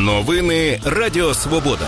Новини Радіо Свобода.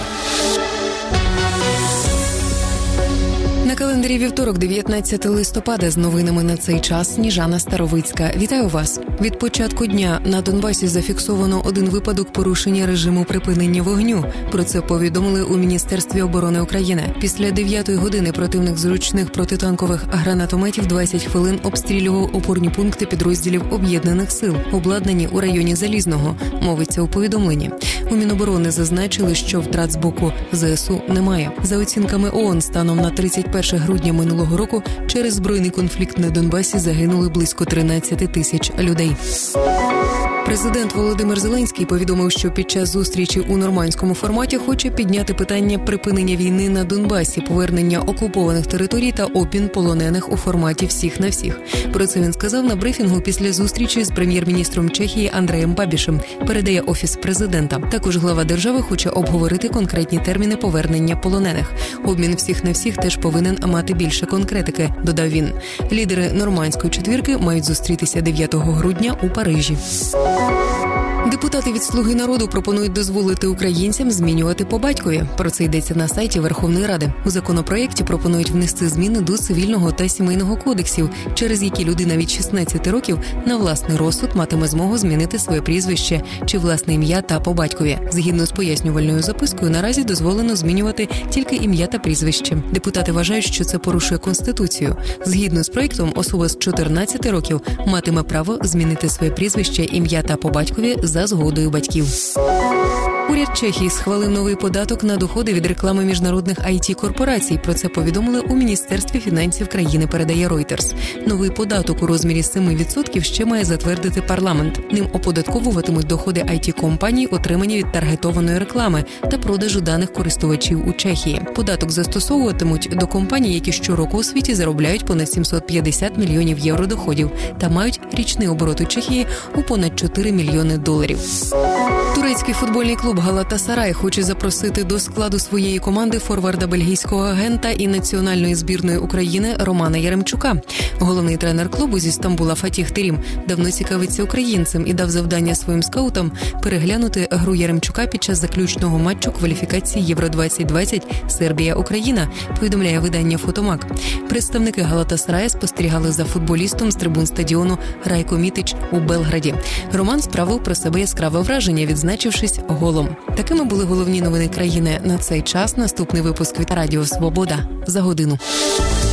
На календарі вівторок, 19 листопада, з новинами на цей час Сніжана Старовицька. Вітаю вас. Від початку дня на Донбасі зафіксовано один випадок порушення режиму припинення вогню. Про це повідомили у Міністерстві оборони України. Після 9-ї години противник з ручних протитанкових гранатометів 20 хвилин обстрілював опорні пункти підрозділів Об'єднаних сил, обладнані у районі Залізного, мовиться у повідомленні. У Міноборони зазначили, що втрат з боку ЗСУ немає. За оцінками ООН, станом на 31 грудня минулого року через збройний конфлікт на Донбасі загинули близько 13 тисяч людей. Президент Володимир Зеленський повідомив, що під час зустрічі у нормандському форматі хоче підняти питання припинення війни на Донбасі, повернення окупованих територій та обмін полонених у форматі всіх на всіх. Про це він сказав на брифінгу після зустрічі з прем'єр-міністром Чехії Андреєм Бабішем, передає Офіс президента. Також глава держави хоче обговорити конкретні терміни повернення полонених. Обмін всіх на всіх теж повинен мати більше конкретики, додав він. Лідери нормандської четвірки мають зустрітися 9 грудня у Парижі. Депутати від «Слуги народу» пропонують дозволити українцям змінювати по батькові. Про це йдеться на сайті Верховної Ради. У законопроєкті пропонують внести зміни до Цивільного та Сімейного кодексів, через які людина від 16 років на власний розсуд матиме змогу змінити своє прізвище чи власне ім'я та по батькові. Згідно з пояснювальною запискою, наразі дозволено змінювати тільки ім'я та прізвище. Депутати вважають, що це порушує Конституцію. Згідно з проєктом, особа з 14 років матиме право змінити своє прізвище, ім'я та по батькові за згодою батьків. Уряд Чехії схвалив новий податок на доходи від реклами міжнародних IT-корпорацій. Про це повідомили у Міністерстві фінансів країни, передає Reuters. Новий податок у розмірі 7% ще має затвердити парламент. Ним оподатковуватимуть доходи IT-компаній, отримані від таргетованої реклами та продажу даних користувачів у Чехії. Податок застосовуватимуть до компаній, які щороку у світі заробляють понад 750 мільйонів євро доходів та мають річний оборот у Чехії у понад 4 мільйони доларів. Турецький футбольний клуб «Галатасарай» хоче запросити до складу своєї команди форварда бельгійського агента і національної збірної України Романа Яремчука. Головний тренер клубу зі Стамбула Фатіх Терім давно цікавиться українцем і дав завдання своїм скаутам переглянути гру Яремчука під час заключного матчу кваліфікації Євро-2020 Сербія-Україна, повідомляє видання «Фотомак». Представники «Галатасарая» спостерігали за футболістом з трибун стадіону Райко Мітич у Белграді. Роман справив про себе яскраве враження, відзначившись голом. Такими були головні новини країни на цей час. Наступний випуск від Радіо Свобода за годину.